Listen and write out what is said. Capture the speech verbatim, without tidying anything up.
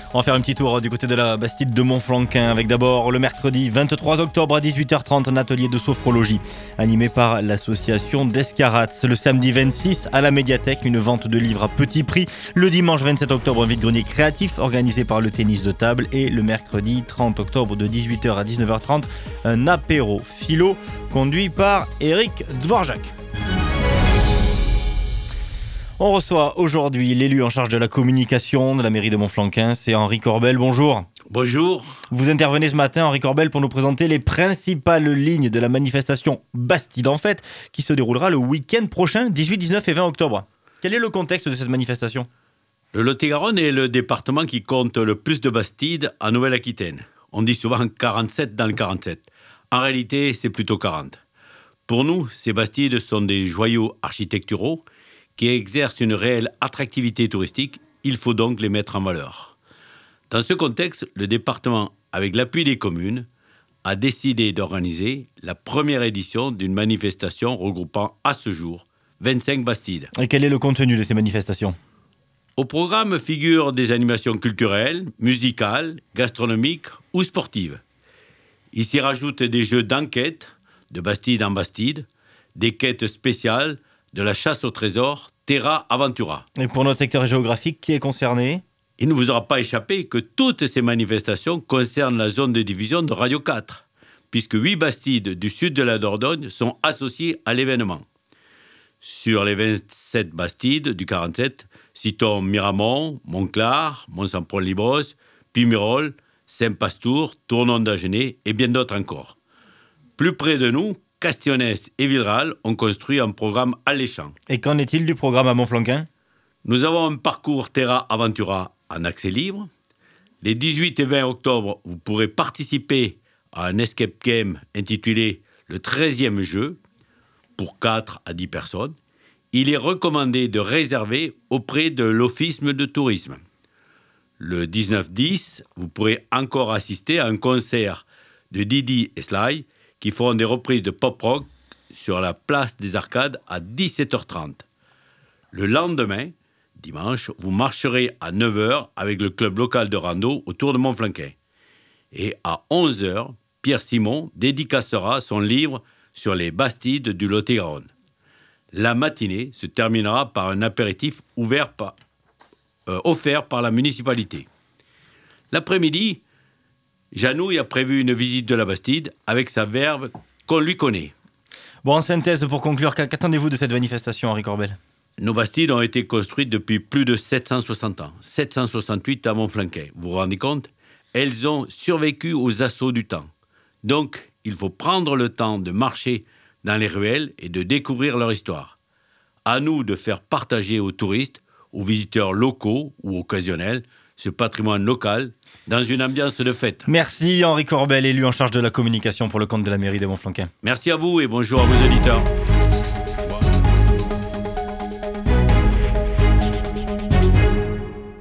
On va faire un petit tour du côté de la Bastide de Montflanquin avec d'abord le mercredi vingt-trois octobre à dix-huit heures trente un atelier de sophrologie animé par l'association d'Escarats. Le samedi vingt-six à la médiathèque, une vente de livres à petit prix. Le dimanche vingt-sept octobre, un vide-grenier créatif organisé par le tennis de table. Et le mercredi trente octobre de dix-huit heures à dix-neuf heures trente, un apéro philo conduit par Éric Dvorak. On reçoit aujourd'hui l'élu en charge de la communication de la mairie de Montflanquin, c'est Henri Corbel. Bonjour. Bonjour. Vous intervenez ce matin, Henri Corbel, pour nous présenter les principales lignes de la manifestation Bastide en fête qui se déroulera le week-end prochain, dix-huit, dix-neuf et vingt octobre. Quel est le contexte de cette manifestation ? Le Lot-et-Garonne est le département qui compte le plus de Bastides en Nouvelle-Aquitaine. On dit souvent quarante-sept dans le quarante-sept. En réalité, c'est plutôt quarante. Pour nous, ces Bastides sont des joyaux architecturaux qui exercent une réelle attractivité touristique. Il faut donc les mettre en valeur. Dans ce contexte, le département, avec l'appui des communes, a décidé d'organiser la première édition d'une manifestation regroupant à ce jour vingt-cinq Bastides. Et quel est le contenu de ces manifestations ? Au programme figurent des animations culturelles, musicales, gastronomiques ou sportives. Il s'y rajoute des jeux d'enquête, de Bastide en Bastide, des quêtes spéciales, de la chasse au trésor, Terra Aventura. Et pour notre secteur géographique, qui est concerné ? Il ne vous aura pas échappé que toutes ces manifestations concernent la zone de division de Radio quatre, puisque huit Bastides du sud de la Dordogne sont associés à l'événement. Sur les vingt-sept Bastides du quarante-sept, citons Miramont, Montclar, Mont-Saint-Paul-Libros, Puymirol, Saint-Pastour, Tournon d'Agenais et bien d'autres encore. Plus près de nous, Castionnès et Villeral ont construit un programme alléchant. Et qu'en est-il du programme à Montflanquin ? Nous avons un parcours Terra Aventura en accès libre. Les dix-huit et vingt octobre, vous pourrez participer à un escape game intitulé Le treizième jeu pour quatre à dix personnes. Il est recommandé de réserver auprès de l'Office de tourisme. Le dix-neuf dix, vous pourrez encore assister à un concert de Didi et Sly qui feront des reprises de pop-rock sur la place des Arcades à dix-sept heures trente. Le lendemain, dimanche, vous marcherez à neuf heures avec le club local de rando autour de Montflanquin. Et à onze heures, Pierre Simon dédicacera son livre sur les Bastides du Lot-et-Garonne. La matinée se terminera par un apéritif ouvert par, euh, offert par la municipalité. L'après-midi, Janouille a prévu une visite de la Bastide avec sa verve qu'on lui connaît. Bon, en synthèse, pour conclure, qu'attendez-vous de cette manifestation, Henri Corbel ? Nos Bastides ont été construites depuis plus de sept cent soixante ans. sept cent soixante-huit à Montflanquin. Vous vous rendez compte ? Elles ont survécu aux assauts du temps. Donc, il faut prendre le temps de marcher dans les ruelles et de découvrir leur histoire. À nous de faire partager aux touristes, aux visiteurs locaux ou occasionnels, ce patrimoine local dans une ambiance de fête. Merci Henri Corbel, élu en charge de la communication pour le compte de la mairie de Montflanquin. Merci à vous et bonjour à vos auditeurs.